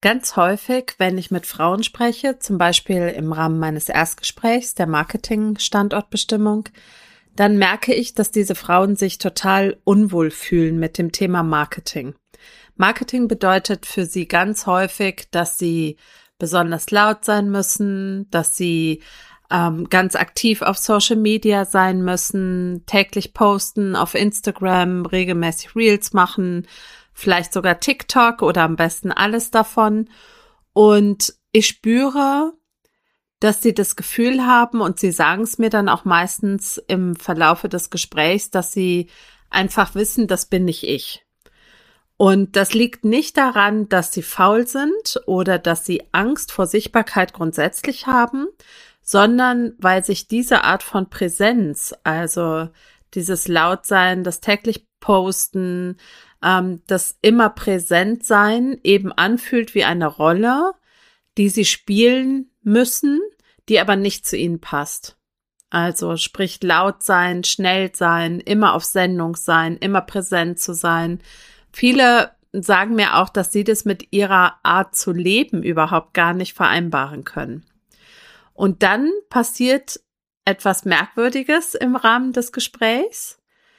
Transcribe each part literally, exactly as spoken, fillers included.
Ganz häufig, wenn ich mit Frauen spreche, zum Beispiel im Rahmen meines Erstgesprächs der Marketing-Standortbestimmung, dann merke ich, dass diese Frauen sich total unwohl fühlen mit dem Thema Marketing. Marketing bedeutet für sie ganz häufig, dass sie besonders laut sein müssen, dass sie ähm, ganz aktiv auf Social Media sein müssen, täglich posten auf Instagram, regelmäßig Reels machen, vielleicht sogar TikTok oder am besten alles davon. Und ich spüre, dass sie das Gefühl haben, und sie sagen es mir dann auch meistens im Verlaufe des Gesprächs, dass sie einfach wissen, das bin nicht ich. Und das liegt nicht daran, dass sie faul sind oder dass sie Angst vor Sichtbarkeit grundsätzlich haben, sondern weil sich diese Art von Präsenz, also dieses Lautsein, das täglich Posten, ähm, das immer präsent sein eben anfühlt wie eine Rolle, die sie spielen müssen, die aber nicht zu ihnen passt. Also sprich laut sein, schnell sein, immer auf Sendung sein, immer präsent zu sein. Viele sagen mir auch, dass sie das mit ihrer Art zu leben überhaupt gar nicht vereinbaren können. Und dann passiert etwas Merkwürdiges im Rahmen des Gesprächs,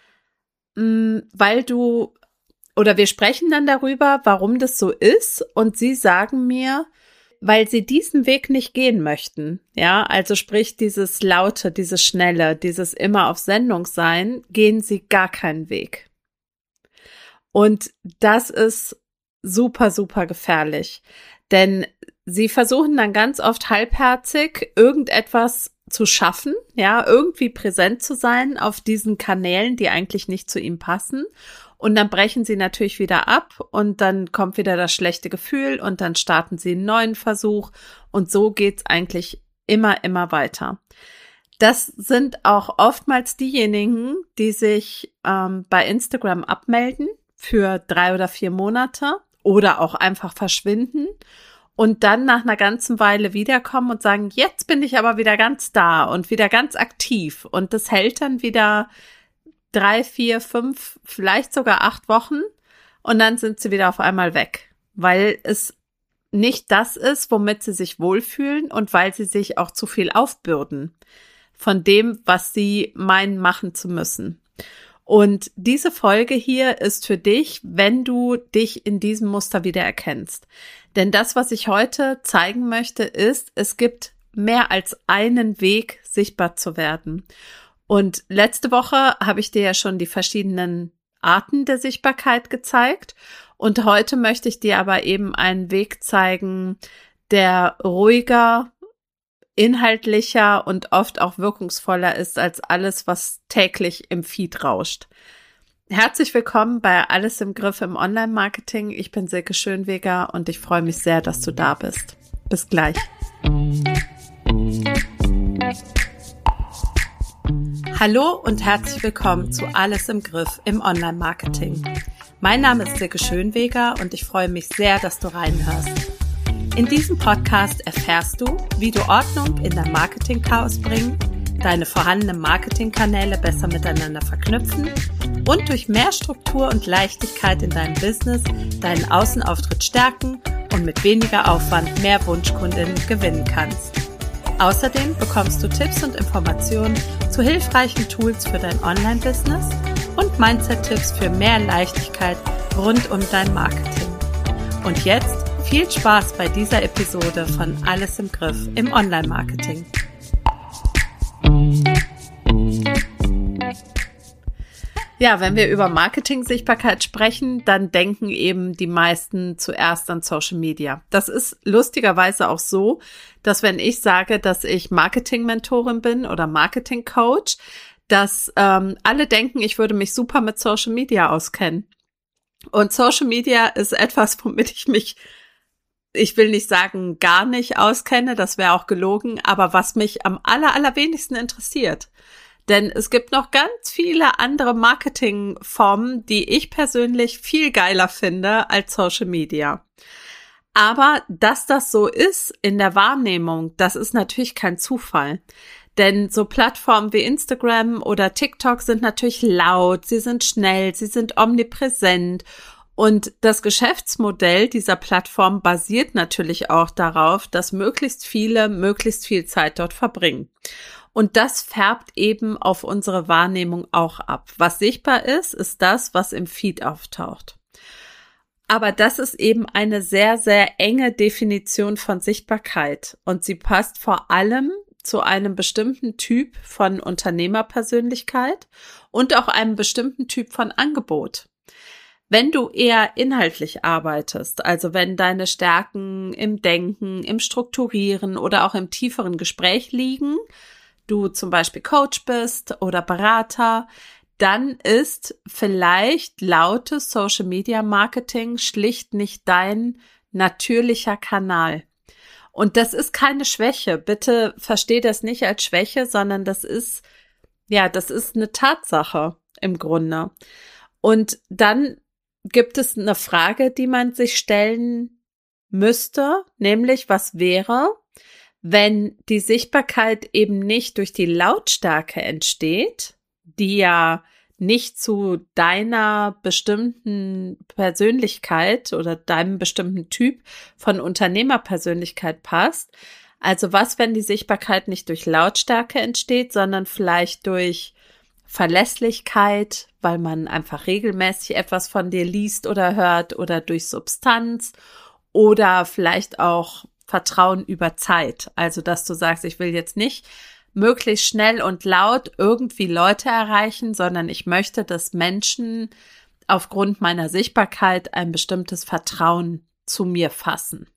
weil du, oder wir sprechen dann darüber, warum das so ist, und sie sagen mir, weil sie diesen Weg nicht gehen möchten. Ja, also sprich dieses Laute, dieses Schnelle, dieses immer auf Sendung sein, gehen sie gar keinen Weg. Und das ist super, super gefährlich, denn sie versuchen dann ganz oft halbherzig irgendetwas zu schaffen, ja, irgendwie präsent zu sein auf diesen Kanälen, die eigentlich nicht zu ihm passen. Und dann brechen sie natürlich wieder ab und dann kommt wieder das schlechte Gefühl und dann starten sie einen neuen Versuch und so geht's eigentlich immer, immer weiter. Das sind auch oftmals diejenigen, die sich ähm, bei Instagram abmelden für drei oder vier Monate oder auch einfach verschwinden und dann nach einer ganzen Weile wiederkommen und sagen, jetzt bin ich aber wieder ganz da und wieder ganz aktiv, und das hält dann wieder drei, vier, fünf, vielleicht sogar acht Wochen und dann sind sie wieder auf einmal weg, weil es nicht das ist, womit sie sich wohlfühlen und weil sie sich auch zu viel aufbürden von dem, was sie meinen, machen zu müssen. Und diese Folge hier ist für dich, wenn du dich in diesem Muster wieder erkennst. Denn das, was ich heute zeigen möchte, ist, es gibt mehr als einen Weg, sichtbar zu werden. Und letzte Woche habe ich dir ja schon die verschiedenen Arten der Sichtbarkeit gezeigt. Und heute möchte ich dir aber eben einen Weg zeigen, der ruhiger, inhaltlicher und oft auch wirkungsvoller ist als alles, was täglich im Feed rauscht. Herzlich willkommen bei Alles im Griff im Online-Marketing. Ich bin Silke Schönweger und ich freue mich sehr, dass du da bist. Bis gleich. Hallo und herzlich willkommen zu Alles im Griff im Online-Marketing. Mein Name ist Silke Schönweger und ich freue mich sehr, dass du reinhörst. In diesem Podcast erfährst du, wie du Ordnung in dein Marketing-Chaos bringen, deine vorhandenen Marketingkanäle besser miteinander verknüpfen und durch mehr Struktur und Leichtigkeit in deinem Business deinen Außenauftritt stärken und mit weniger Aufwand mehr Wunschkundinnen gewinnen kannst. Außerdem bekommst du Tipps und Informationen zu hilfreichen Tools für dein Online-Business und Mindset-Tipps für mehr Leichtigkeit rund um dein Marketing. Und jetzt viel Spaß bei dieser Episode von Alles im Griff im Online-Marketing. Ja, wenn wir über Marketing-Sichtbarkeit sprechen, dann denken eben die meisten zuerst an Social Media. Das ist lustigerweise auch so, dass wenn ich sage, dass ich Marketing-Mentorin bin oder Marketing-Coach, dass ähm, alle denken, ich würde mich super mit Social Media auskennen. Und Social Media ist etwas, womit ich mich, ich will nicht sagen, gar nicht auskenne, das wäre auch gelogen, aber was mich am aller, allerwenigsten interessiert. Denn es gibt noch ganz viele andere Marketingformen, die ich persönlich viel geiler finde als Social Media. Aber dass das so ist in der Wahrnehmung, das ist natürlich kein Zufall. Denn so Plattformen wie Instagram oder TikTok sind natürlich laut, sie sind schnell, sie sind omnipräsent Und das Geschäftsmodell dieser Plattform basiert natürlich auch darauf, dass möglichst viele möglichst viel Zeit dort verbringen. Und das färbt eben auf unsere Wahrnehmung auch ab. Was sichtbar ist, ist das, was im Feed auftaucht. Aber das ist eben eine sehr, sehr enge Definition von Sichtbarkeit. Und sie passt vor allem zu einem bestimmten Typ von Unternehmerpersönlichkeit und auch einem bestimmten Typ von Angebot. Wenn du eher inhaltlich arbeitest, also wenn deine Stärken im Denken, im Strukturieren oder auch im tieferen Gespräch liegen, du zum Beispiel Coach bist oder Berater, dann ist vielleicht lautes Social Media Marketing schlicht nicht dein natürlicher Kanal. Und das ist keine Schwäche. Bitte versteh das nicht als Schwäche, sondern das ist, ja, das ist eine Tatsache im Grunde. Und dann gibt es eine Frage, die man sich stellen müsste, nämlich was wäre, wenn die Sichtbarkeit eben nicht durch die Lautstärke entsteht, die ja nicht zu deiner bestimmten Persönlichkeit oder deinem bestimmten Typ von Unternehmerpersönlichkeit passt. Also was, wenn die Sichtbarkeit nicht durch Lautstärke entsteht, sondern vielleicht durch Verlässlichkeit, weil man einfach regelmäßig etwas von dir liest oder hört, oder durch Substanz oder vielleicht auch Vertrauen über Zeit. Also, dass du sagst, ich will jetzt nicht möglichst schnell und laut irgendwie Leute erreichen, sondern ich möchte, dass Menschen aufgrund meiner Sichtbarkeit ein bestimmtes Vertrauen zu mir fassen.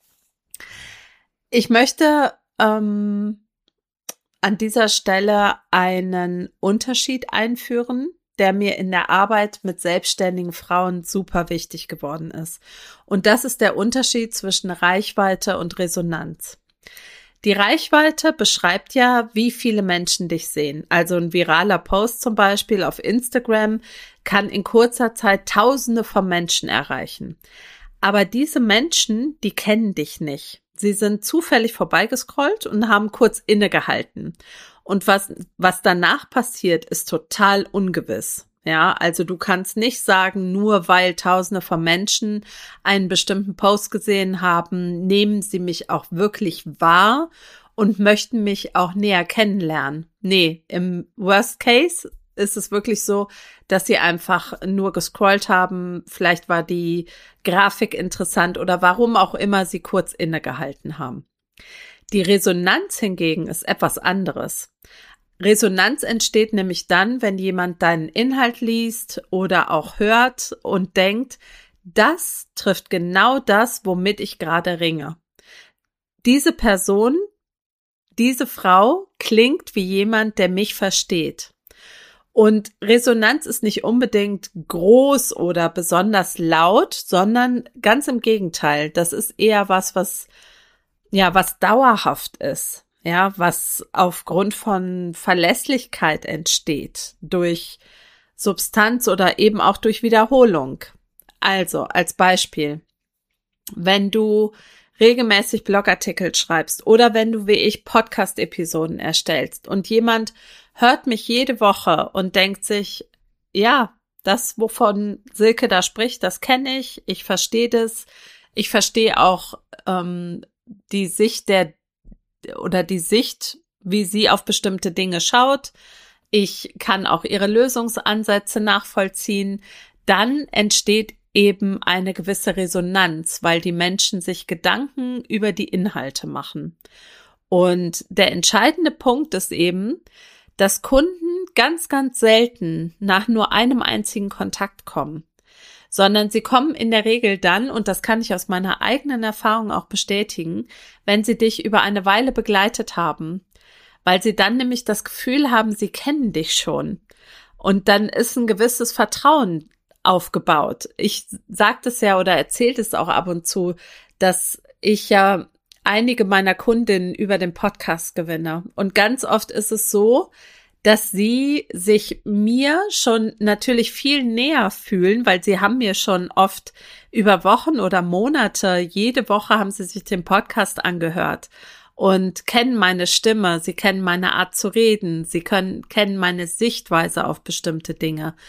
Ich möchte ähm, an dieser Stelle einen Unterschied einführen, der mir in der Arbeit mit selbstständigen Frauen super wichtig geworden ist. Und das ist der Unterschied zwischen Reichweite und Resonanz. Die Reichweite beschreibt ja, wie viele Menschen dich sehen. Also ein viraler Post zum Beispiel auf Instagram kann in kurzer Zeit Tausende von Menschen erreichen. Aber diese Menschen, die kennen dich nicht. Sie sind zufällig vorbeigescrollt und haben kurz innegehalten. Und was, was danach passiert, ist total ungewiss. Ja, also du kannst nicht sagen, nur weil Tausende von Menschen einen bestimmten Post gesehen haben, nehmen sie mich auch wirklich wahr und möchten mich auch näher kennenlernen. Nee, im Worst Case ist es wirklich so, dass sie einfach nur gescrollt haben, vielleicht war die Grafik interessant oder warum auch immer sie kurz innegehalten haben. Die Resonanz hingegen ist etwas anderes. Resonanz entsteht nämlich dann, wenn jemand deinen Inhalt liest oder auch hört und denkt, das trifft genau das, womit ich gerade ringe. Diese Person, diese Frau klingt wie jemand, der mich versteht. Und Resonanz ist nicht unbedingt groß oder besonders laut, sondern ganz im Gegenteil. Das ist eher was, was, ja, was dauerhaft ist. Ja, was aufgrund von Verlässlichkeit entsteht, durch Substanz oder eben auch durch Wiederholung. Also, als Beispiel, wenn du regelmäßig Blogartikel schreibst oder wenn du wie ich Podcast-Episoden erstellst und jemand hört mich jede Woche und denkt sich, ja, das, wovon Silke da spricht, das kenne ich, ich verstehe das, ich verstehe auch ähm, die Sicht der oder die Sicht, wie sie auf bestimmte Dinge schaut. Ich kann auch ihre Lösungsansätze nachvollziehen. Dann entsteht eben eine gewisse Resonanz, weil die Menschen sich Gedanken über die Inhalte machen. Und der entscheidende Punkt ist eben, dass Kunden ganz, ganz selten nach nur einem einzigen Kontakt kommen, sondern sie kommen in der Regel dann, und das kann ich aus meiner eigenen Erfahrung auch bestätigen, wenn sie dich über eine Weile begleitet haben, weil sie dann nämlich das Gefühl haben, sie kennen dich schon. Und dann ist ein gewisses Vertrauen aufgebaut. Ich sage das ja oder erzähle es auch ab und zu, dass ich ja einige meiner Kundinnen über den Podcast gewinne. Und ganz oft ist es so, dass sie sich mir schon natürlich viel näher fühlen, weil sie haben mir schon oft über Wochen oder Monate, jede Woche haben sie sich den Podcast angehört und kennen meine Stimme, sie kennen meine Art zu reden, sie können kennen meine Sichtweise auf bestimmte Dinge.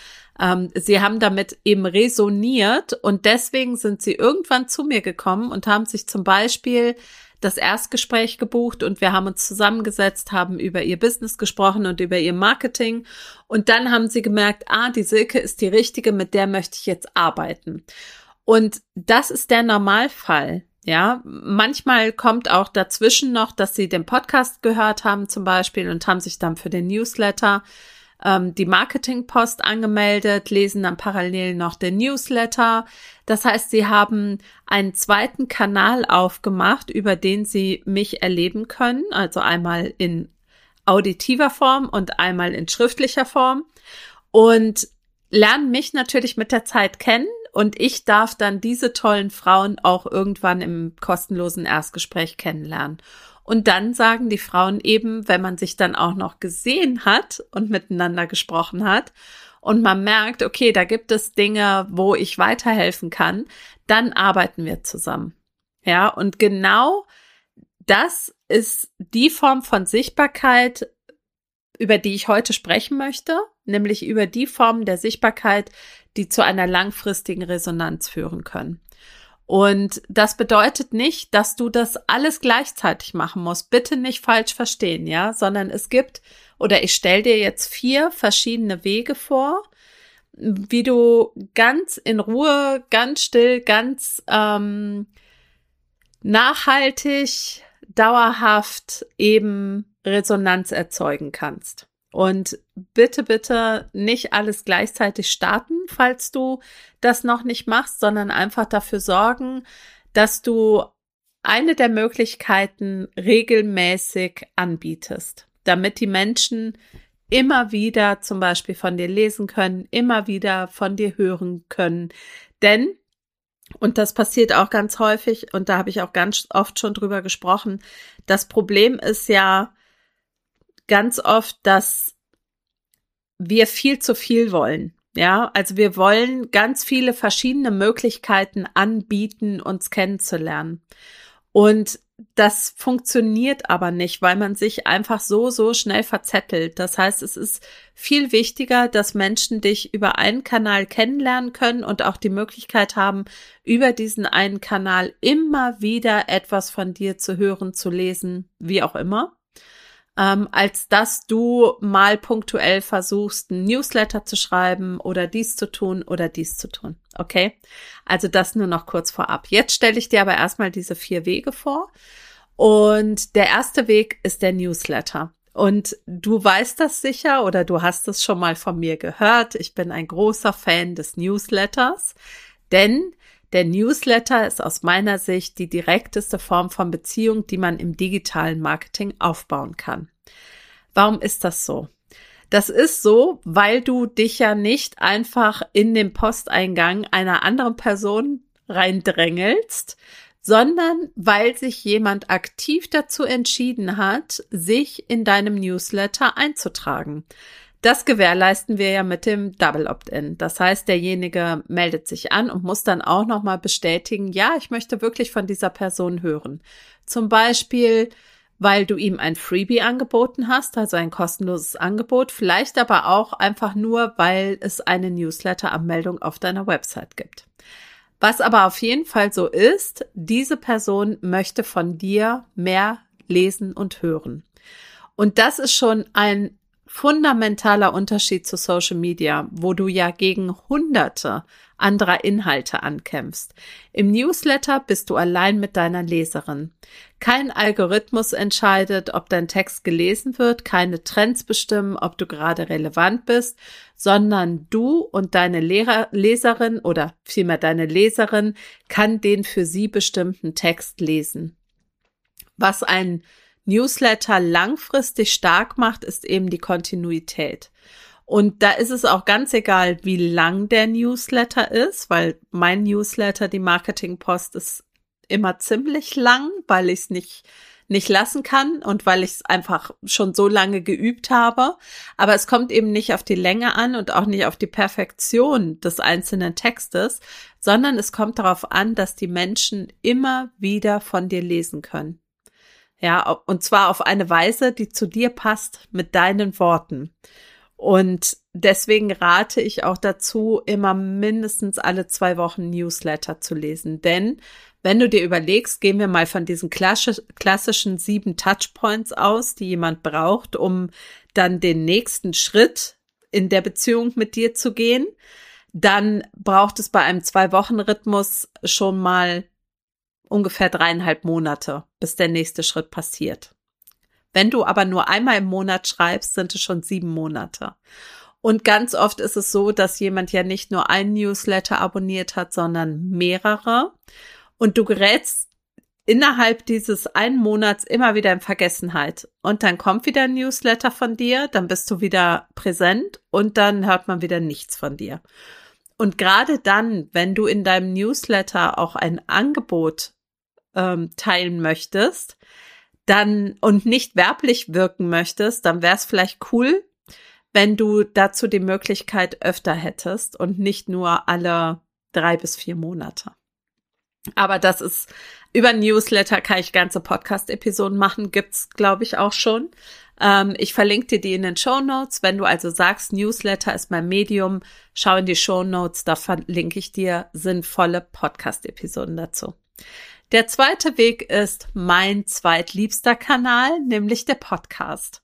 Ähm, sie haben damit eben resoniert und deswegen sind sie irgendwann zu mir gekommen und haben sich zum Beispiel das Erstgespräch gebucht und wir haben uns zusammengesetzt, haben über ihr Business gesprochen und über ihr Marketing und dann haben sie gemerkt, ah, die Silke ist die Richtige, mit der möchte ich jetzt arbeiten. Und das ist der Normalfall, ja. Manchmal kommt auch dazwischen noch, dass sie den Podcast gehört haben zum Beispiel und haben sich dann für den Newsletter ähm, die Marketingpost angemeldet, lesen dann parallel noch den Newsletter. Das heißt, sie haben einen zweiten Kanal aufgemacht, über den sie mich erleben können, also einmal in auditiver Form und einmal in schriftlicher Form und lernen mich natürlich mit der Zeit kennen und ich darf dann diese tollen Frauen auch irgendwann im kostenlosen Erstgespräch kennenlernen. Und dann sagen die Frauen eben, wenn man sich dann auch noch gesehen hat und miteinander gesprochen hat und man merkt, okay, da gibt es Dinge, wo ich weiterhelfen kann, dann arbeiten wir zusammen. Ja, und genau das ist die Form von Sichtbarkeit, über die ich heute sprechen möchte, nämlich über die Formen der Sichtbarkeit, die zu einer langfristigen Resonanz führen können. Und das bedeutet nicht, dass du das alles gleichzeitig machen musst. Bitte nicht falsch verstehen, ja, sondern es gibt, oder ich stelle dir jetzt vier verschiedene Wege vor, wie du ganz in Ruhe, ganz still, ganz ähm, nachhaltig, dauerhaft eben Resonanz erzeugen kannst. Und bitte, bitte nicht alles gleichzeitig starten, falls du das noch nicht machst, sondern einfach dafür sorgen, dass du eine der Möglichkeiten regelmäßig anbietest, damit die Menschen immer wieder zum Beispiel von dir lesen können, immer wieder von dir hören können. Denn, und das passiert auch ganz häufig, und da habe ich auch ganz oft schon drüber gesprochen, das Problem ist ja ganz oft, dass wir viel zu viel wollen. Ja, also wir wollen ganz viele verschiedene Möglichkeiten anbieten, uns kennenzulernen. Und das funktioniert aber nicht, weil man sich einfach so, so schnell verzettelt. Das heißt, es ist viel wichtiger, dass Menschen dich über einen Kanal kennenlernen können und auch die Möglichkeit haben, über diesen einen Kanal immer wieder etwas von dir zu hören, zu lesen, wie auch immer. Ähm, als dass du mal punktuell versuchst, einen Newsletter zu schreiben oder dies zu tun oder dies zu tun. Okay? Also das nur noch kurz vorab. Jetzt stelle ich dir aber erstmal diese vier Wege vor. Und der erste Weg ist der Newsletter. Und du weißt das sicher oder du hast es schon mal von mir gehört. Ich bin ein großer Fan des Newsletters, denn der Newsletter ist aus meiner Sicht die direkteste Form von Beziehung, die man im digitalen Marketing aufbauen kann. Warum ist das so? Das ist so, weil du dich ja nicht einfach in den Posteingang einer anderen Person reindrängelst, sondern weil sich jemand aktiv dazu entschieden hat, sich in deinem Newsletter einzutragen. Das gewährleisten wir ja mit dem Double Opt-in. Das heißt, derjenige meldet sich an und muss dann auch nochmal bestätigen, ja, ich möchte wirklich von dieser Person hören. Zum Beispiel, weil du ihm ein Freebie angeboten hast, also ein kostenloses Angebot, vielleicht aber auch einfach nur, weil es eine Newsletter-Anmeldung auf deiner Website gibt. Was aber auf jeden Fall so ist, diese Person möchte von dir mehr lesen und hören. Und das ist schon ein fundamentaler Unterschied zu Social Media, wo du ja gegen hunderte anderer Inhalte ankämpfst. Im Newsletter bist du allein mit deiner Leserin. Kein Algorithmus entscheidet, ob dein Text gelesen wird, keine Trends bestimmen, ob du gerade relevant bist, sondern du und deine Lehrer, Leserin oder vielmehr deine Leserin kann den für sie bestimmten Text lesen. Was ein Newsletter langfristig stark macht, ist eben die Kontinuität. Und da ist es auch ganz egal, wie lang der Newsletter ist, weil mein Newsletter, die Marketingpost, ist immer ziemlich lang, weil ich es nicht nicht lassen kann und weil ich es einfach schon so lange geübt habe. Aber es kommt eben nicht auf die Länge an und auch nicht auf die Perfektion des einzelnen Textes, sondern es kommt darauf an, dass die Menschen immer wieder von dir lesen können. Ja, und zwar auf eine Weise, die zu dir passt mit deinen Worten. Und deswegen rate ich auch dazu, immer mindestens alle zwei Wochen Newsletter zu lesen. Denn wenn du dir überlegst, gehen wir mal von diesen klassischen sieben Touchpoints aus, die jemand braucht, um dann den nächsten Schritt in der Beziehung mit dir zu gehen, dann braucht es bei einem Zwei-Wochen-Rhythmus schon mal ungefähr dreieinhalb Monate, bis der nächste Schritt passiert. Wenn du aber nur einmal im Monat schreibst, sind es schon sieben Monate. Und ganz oft ist es so, dass jemand ja nicht nur einen Newsletter abonniert hat, sondern mehrere. Und du gerätst innerhalb dieses einen Monats immer wieder in Vergessenheit. Und dann kommt wieder ein Newsletter von dir, dann bist du wieder präsent und dann hört man wieder nichts von dir. Und gerade dann, wenn du in deinem Newsletter auch ein Angebot ähm, teilen möchtest, dann und nicht werblich wirken möchtest, dann wäre es vielleicht cool, wenn du dazu die Möglichkeit öfter hättest und nicht nur alle drei bis vier Monate. Aber das ist, über Newsletter kann ich ganze Podcast-Episoden machen, gibt's, glaube ich, auch schon. Ähm, ich verlinke dir die in den Shownotes. Wenn du also sagst, Newsletter ist mein Medium, schau in die Shownotes, da verlinke ich dir sinnvolle Podcast-Episoden dazu. Der zweite Weg ist mein zweitliebster Kanal, nämlich der Podcast.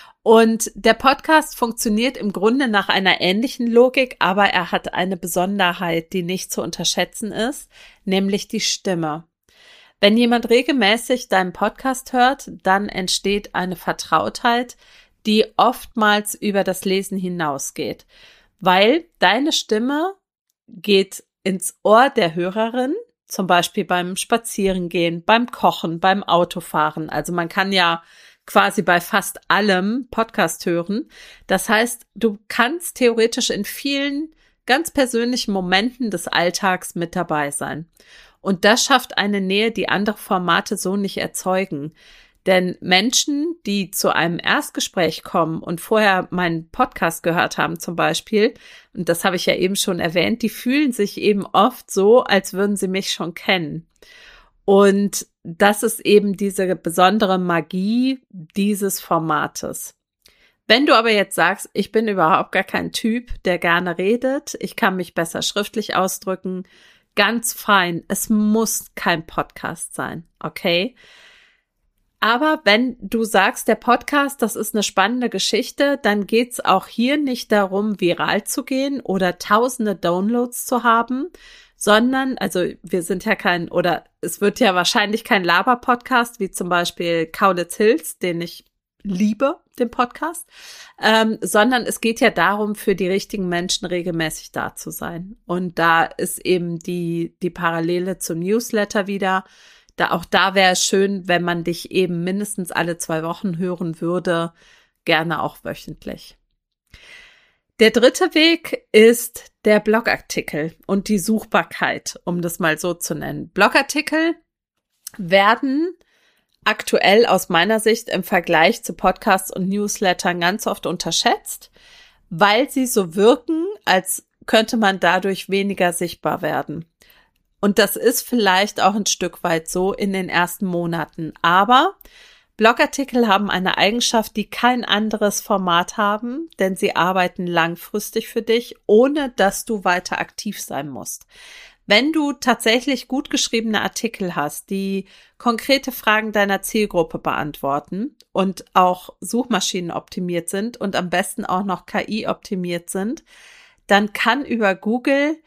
Und der Podcast funktioniert im Grunde nach einer ähnlichen Logik, aber er hat eine Besonderheit, die nicht zu unterschätzen ist, nämlich die Stimme. Wenn jemand regelmäßig deinen Podcast hört, dann entsteht eine Vertrautheit, die oftmals über das Lesen hinausgeht, weil deine Stimme geht ins Ohr der Hörerin, zum Beispiel beim Spazierengehen, beim Kochen, beim Autofahren. Also man kann ja quasi bei fast allem Podcast hören. Das heißt, du kannst theoretisch in vielen ganz persönlichen Momenten des Alltags mit dabei sein. Und das schafft eine Nähe, die andere Formate so nicht erzeugen. Denn Menschen, die zu einem Erstgespräch kommen und vorher meinen Podcast gehört haben zum Beispiel, und das habe ich ja eben schon erwähnt, die fühlen sich eben oft so, als würden sie mich schon kennen. Und das ist eben diese besondere Magie dieses Formates. Wenn du aber jetzt sagst, ich bin überhaupt gar kein Typ, der gerne redet, ich kann mich besser schriftlich ausdrücken, ganz fein, es muss kein Podcast sein, okay? Aber wenn du sagst, der Podcast, das ist eine spannende Geschichte, dann geht's auch hier nicht darum, viral zu gehen oder tausende Downloads zu haben, sondern, also wir sind ja kein, oder es wird ja wahrscheinlich kein Laber-Podcast, wie zum Beispiel Kaulitz Hills, den ich liebe, den Podcast, ähm, sondern es geht ja darum, für die richtigen Menschen regelmäßig da zu sein. Und da ist eben die, die Parallele zum Newsletter wieder. Da, auch da wäre es schön, wenn man dich eben mindestens alle zwei Wochen hören würde, gerne auch wöchentlich. Der dritte Weg ist der Blogartikel und die Suchbarkeit, um das mal so zu nennen. Blogartikel werden aktuell aus meiner Sicht im Vergleich zu Podcasts und Newslettern ganz oft unterschätzt, weil sie so wirken, als könnte man dadurch weniger sichtbar werden. Und das ist vielleicht auch ein Stück weit so in den ersten Monaten. Aber Blogartikel haben eine Eigenschaft, die kein anderes Format haben, denn sie arbeiten langfristig für dich, ohne dass du weiter aktiv sein musst. Wenn du tatsächlich gut geschriebene Artikel hast, die konkrete Fragen deiner Zielgruppe beantworten und auch Suchmaschinen optimiert sind und am besten auch noch K I optimiert sind, dann kann über Google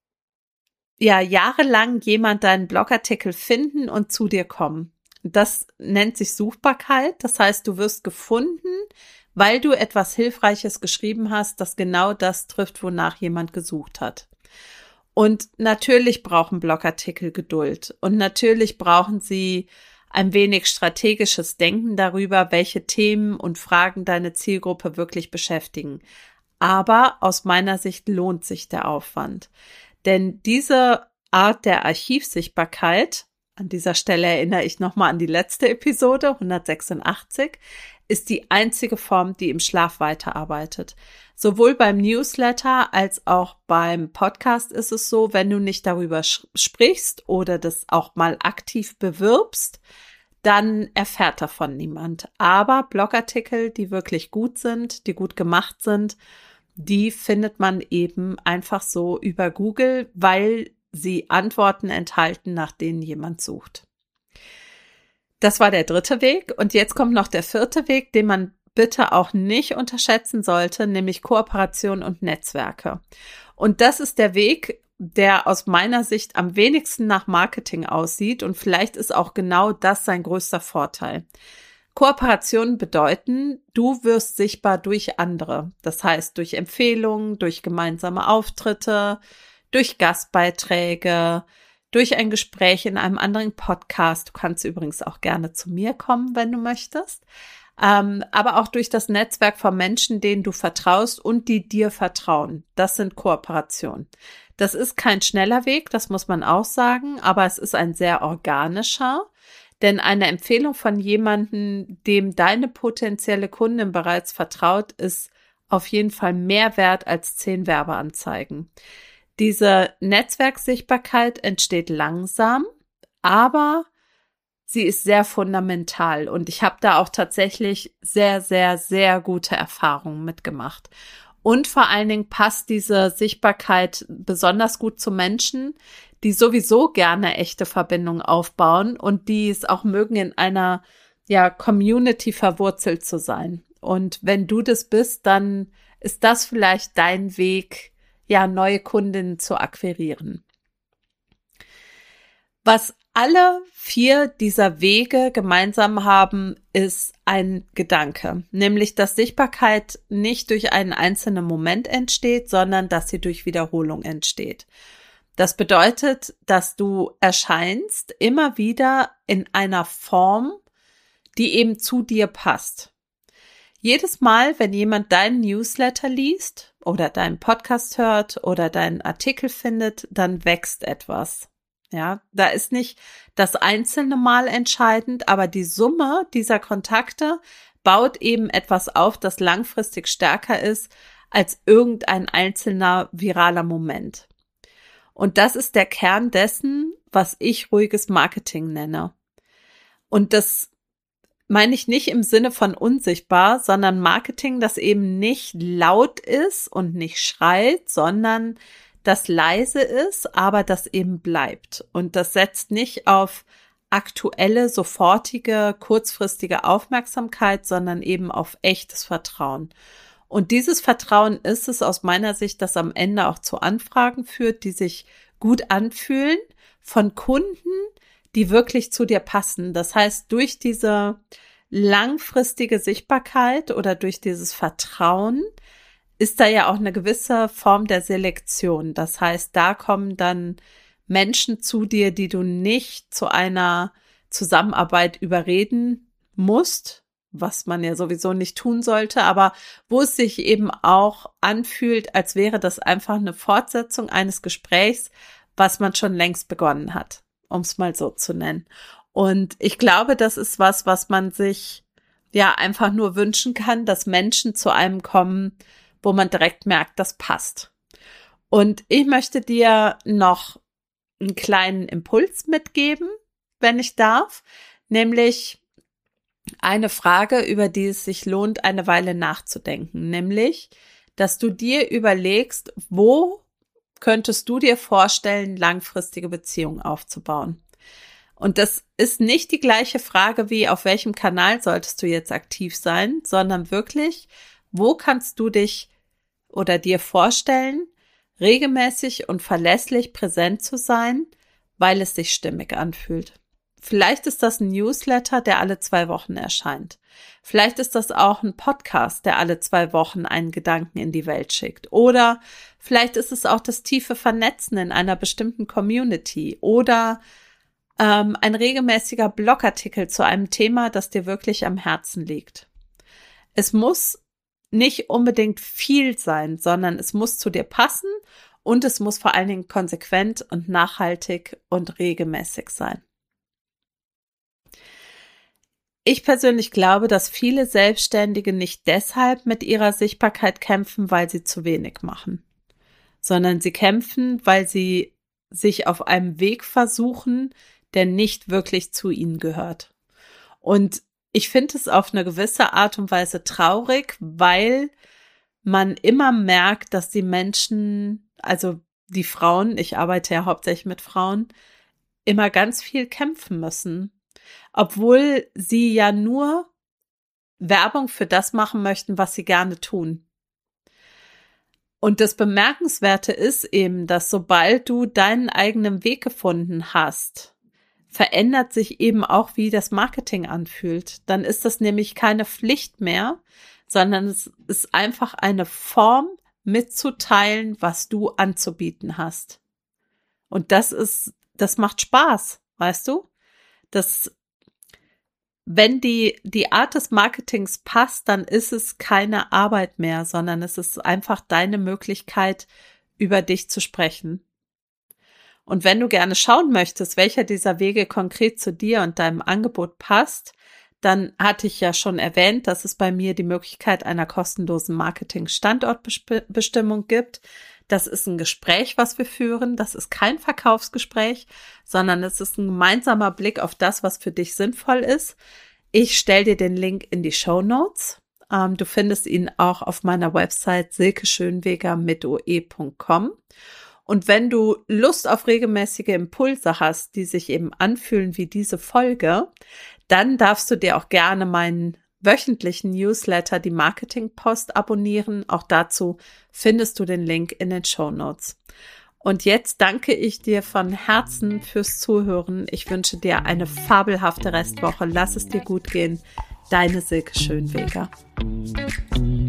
ja jahrelang jemand deinen Blogartikel finden und zu dir kommen. Das nennt sich Suchbarkeit. Das heißt, du wirst gefunden, weil du etwas Hilfreiches geschrieben hast, das genau das trifft, wonach jemand gesucht hat. Und natürlich brauchen Blogartikel Geduld. Und natürlich brauchen sie ein wenig strategisches Denken darüber, welche Themen und Fragen deine Zielgruppe wirklich beschäftigen. Aber aus meiner Sicht lohnt sich der Aufwand. Denn diese Art der Archivsichtbarkeit, an dieser Stelle erinnere ich nochmal an die letzte Episode, hundertsechsundachtzig, ist die einzige Form, die im Schlaf weiterarbeitet. Sowohl beim Newsletter als auch beim Podcast ist es so, wenn du nicht darüber sprichst oder das auch mal aktiv bewirbst, dann erfährt davon niemand. Aber Blogartikel, die wirklich gut sind, die gut gemacht sind, die findet man eben einfach so über Google, weil sie Antworten enthalten, nach denen jemand sucht. Das war der dritte Weg. Und jetzt kommt noch der vierte Weg, den man bitte auch nicht unterschätzen sollte, nämlich Kooperation und Netzwerke. Und das ist der Weg, der aus meiner Sicht am wenigsten nach Marketing aussieht. Und vielleicht ist auch genau das sein größter Vorteil. Kooperationen bedeuten, du wirst sichtbar durch andere. Das heißt, durch Empfehlungen, durch gemeinsame Auftritte, durch Gastbeiträge, durch ein Gespräch in einem anderen Podcast. Du kannst übrigens auch gerne zu mir kommen, wenn du möchtest. Ähm, aber auch durch das Netzwerk von Menschen, denen du vertraust und die dir vertrauen. Das sind Kooperationen. Das ist kein schneller Weg, das muss man auch sagen, aber es ist ein sehr organischer. Denn eine Empfehlung von jemandem, dem deine potenzielle Kundin bereits vertraut, ist auf jeden Fall mehr wert als zehn Werbeanzeigen. Diese Netzwerksichtbarkeit entsteht langsam, aber sie ist sehr fundamental und ich habe da auch tatsächlich sehr, sehr, sehr gute Erfahrungen mitgemacht. Und vor allen Dingen passt diese Sichtbarkeit besonders gut zu Menschen, die sowieso gerne echte Verbindungen aufbauen und die es auch mögen, in einer ja, Community verwurzelt zu sein. Und wenn du das bist, dann ist das vielleicht dein Weg, ja, neue Kundinnen zu akquirieren. Was alle vier dieser Wege gemeinsam haben, ist ein Gedanke, nämlich dass Sichtbarkeit nicht durch einen einzelnen Moment entsteht, sondern dass sie durch Wiederholung entsteht. Das bedeutet, dass du erscheinst immer wieder in einer Form, die eben zu dir passt. Jedes Mal, wenn jemand deinen Newsletter liest oder deinen Podcast hört oder deinen Artikel findet, dann wächst etwas. Ja, da ist nicht das einzelne Mal entscheidend, aber die Summe dieser Kontakte baut eben etwas auf, das langfristig stärker ist als irgendein einzelner viraler Moment. Und das ist der Kern dessen, was ich ruhiges Marketing nenne. Und das meine ich nicht im Sinne von unsichtbar, sondern Marketing, das eben nicht laut ist und nicht schreit, sondern das leise ist, aber das eben bleibt. Und das setzt nicht auf aktuelle, sofortige, kurzfristige Aufmerksamkeit, sondern eben auf echtes Vertrauen. Und dieses Vertrauen ist es aus meiner Sicht, das am Ende auch zu Anfragen führt, die sich gut anfühlen von Kunden, die wirklich zu dir passen. Das heißt, durch diese langfristige Sichtbarkeit oder durch dieses Vertrauen ist da ja auch eine gewisse Form der Selektion. Das heißt, da kommen dann Menschen zu dir, die du nicht zu einer Zusammenarbeit überreden musst, was man ja sowieso nicht tun sollte, aber wo es sich eben auch anfühlt, als wäre das einfach eine Fortsetzung eines Gesprächs, was man schon längst begonnen hat, um es mal so zu nennen. Und ich glaube, das ist was, was man sich ja einfach nur wünschen kann, dass Menschen zu einem kommen, wo man direkt merkt, das passt. Und ich möchte dir noch einen kleinen Impuls mitgeben, wenn ich darf, nämlich eine Frage, über die es sich lohnt, eine Weile nachzudenken, nämlich, dass du dir überlegst, wo könntest du dir vorstellen, langfristige Beziehungen aufzubauen? Und das ist nicht die gleiche Frage wie, auf welchem Kanal solltest du jetzt aktiv sein, sondern wirklich, wo kannst du dich oder dir vorstellen, regelmäßig und verlässlich präsent zu sein, weil es sich stimmig anfühlt. Vielleicht ist das ein Newsletter, der alle zwei Wochen erscheint. Vielleicht ist das auch ein Podcast, der alle zwei Wochen einen Gedanken in die Welt schickt. Oder vielleicht ist es auch das tiefe Vernetzen in einer bestimmten Community. Oder ähm, ein regelmäßiger Blogartikel zu einem Thema, das dir wirklich am Herzen liegt. Es muss nicht unbedingt viel sein, sondern es muss zu dir passen und es muss vor allen Dingen konsequent und nachhaltig und regelmäßig sein. Ich persönlich glaube, dass viele Selbstständige nicht deshalb mit ihrer Sichtbarkeit kämpfen, weil sie zu wenig machen, sondern sie kämpfen, weil sie sich auf einem Weg versuchen, der nicht wirklich zu ihnen gehört. Und ich finde es auf eine gewisse Art und Weise traurig, weil man immer merkt, dass die Menschen, also die Frauen, ich arbeite ja hauptsächlich mit Frauen, immer ganz viel kämpfen müssen, obwohl sie ja nur Werbung für das machen möchten, was sie gerne tun. Und das Bemerkenswerte ist eben, dass sobald du deinen eigenen Weg gefunden hast, verändert sich eben auch, wie das Marketing anfühlt. Dann ist das nämlich keine Pflicht mehr, sondern es ist einfach eine Form, mitzuteilen, was du anzubieten hast. Und das ist, das macht Spaß, weißt du? Das, wenn die, die Art des Marketings passt, dann ist es keine Arbeit mehr, sondern es ist einfach deine Möglichkeit, über dich zu sprechen. Und wenn du gerne schauen möchtest, welcher dieser Wege konkret zu dir und deinem Angebot passt, dann hatte ich ja schon erwähnt, dass es bei mir die Möglichkeit einer kostenlosen Marketing-Standortbestimmung gibt. Das ist ein Gespräch, was wir führen. Das ist kein Verkaufsgespräch, sondern es ist ein gemeinsamer Blick auf das, was für dich sinnvoll ist. Ich stelle dir den Link in die Shownotes. Ähm, du findest ihn auch auf meiner Website silkeschönweger mit oe punkt com. Und wenn du Lust auf regelmäßige Impulse hast, die sich eben anfühlen wie diese Folge, dann darfst du dir auch gerne meinen wöchentlichen Newsletter, die Marketing-Post, abonnieren. Auch dazu findest du den Link in den Shownotes. Und jetzt danke ich dir von Herzen fürs Zuhören. Ich wünsche dir eine fabelhafte Restwoche. Lass es dir gut gehen. Deine Silke Schönweger.